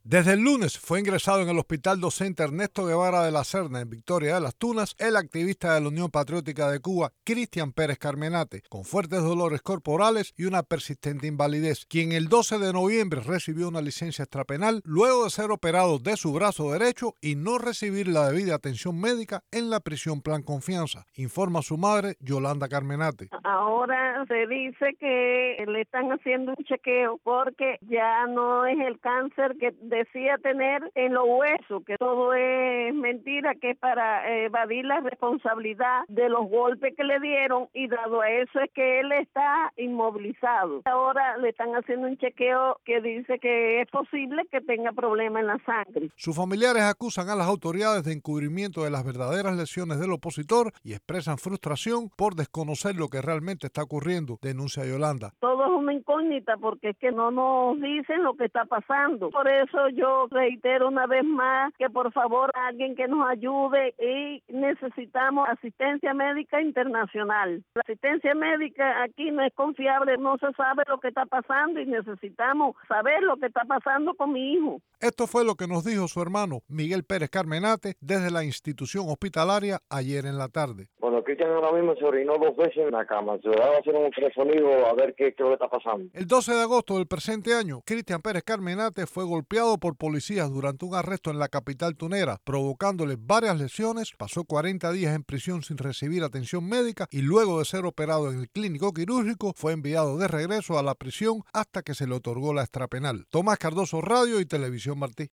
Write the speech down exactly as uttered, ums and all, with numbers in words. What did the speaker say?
Desde el lunes fue ingresado en el Hospital Docente Ernesto Guevara de la Serna, en Victoria de las Tunas, el activista de la Unión Patriótica de Cuba, Cristian Pérez Carmenate, con fuertes dolores corporales y una persistente invalidez, quien el doce de noviembre recibió una licencia extrapenal luego de ser operado de su brazo derecho y no recibir la debida atención médica en la prisión Plan Confianza, informa su madre, Yolanda Carmenate. Ahora se dice que le están haciendo un chequeo porque ya no es el cáncer que decía tener en los huesos, que todo es mentira, que es para evadir la responsabilidad de los golpes que le dieron, y dado a eso es que él está inmovilizado. Ahora le están haciendo un chequeo que dice que es posible que tenga problemas en la sangre. Sus familiares acusan a las autoridades de encubrimiento de las verdaderas lesiones del opositor y expresan frustración por desconocer lo que realmente está ocurriendo, denuncia Yolanda. Todo es una incógnita porque es que no nos dicen lo que está pasando. Por eso yo reitero una vez más que por favor alguien que nos ayude, y necesitamos asistencia médica internacional. La asistencia médica aquí no es confiable, no se sabe lo que está pasando y necesitamos saber lo que está pasando con mi hijo. Esto fue lo que nos dijo su hermano Miguel Pérez Carmenate desde la institución hospitalaria ayer en la tarde. Bueno, Cristian ahora mismo se orinó dos veces en la cama. Se va a hacer un ultrasonido a ver qué, qué es lo que está pasando. El doce de agosto del presente año, Cristian Pérez Carmenate fue golpeado por policías durante un arresto en la capital tunera, provocándole varias lesiones. Pasó cuarenta días en prisión sin recibir atención médica y luego de ser operado en el clínico quirúrgico fue enviado de regreso a la prisión hasta que se le otorgó la extrapenal. Tomás Cardoso, Radio y Televisión Martí.